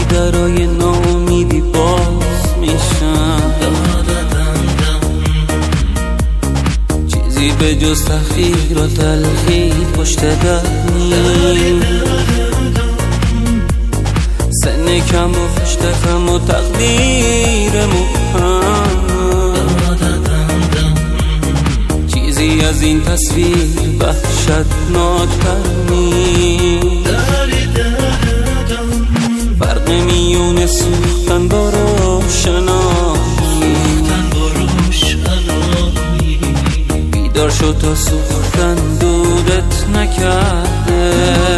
درای ناامیدی باز میشن، چیزی به جز تحقیر و تلخی پشت در نیست. سن کم و پشت خم و تقدیر چیزی از این تصویر وحشتناک‌تر نیست. فرق میون سوختن با روشنایی، بیدار شد تا سوختن دودت نکرده.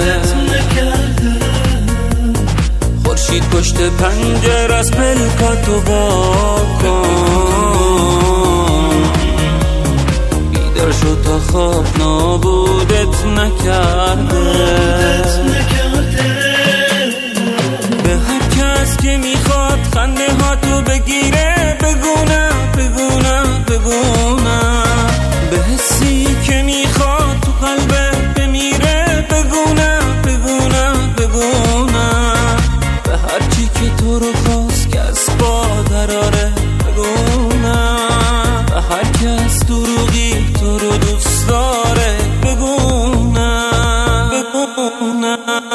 خورشید پشت پنجره از پلکاتو واکن، بیدار شد تا خواب نابودت نکرده. به هر کس که میخواد خنده ها تو بگیره بگونه بگونه بگونه، به حسی که میخواد تو قلبت بمیره بگونه بگونه بگونه، به هر چی که تو رو خواست که از پا دراره بگونه، به هر کس دروغی تو رو دوست داره بگونه بگونه.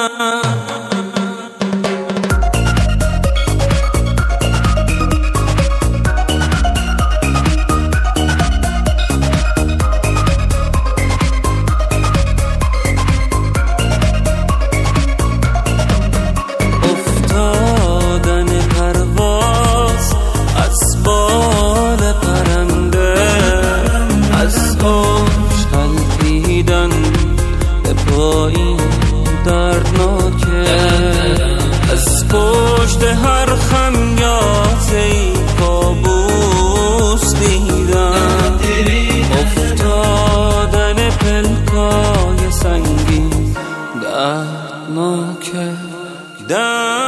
این دردناکه از پشت هر خمیازه‌ای کابوس دیدم، افتادن پلکای سنگین دردناکه.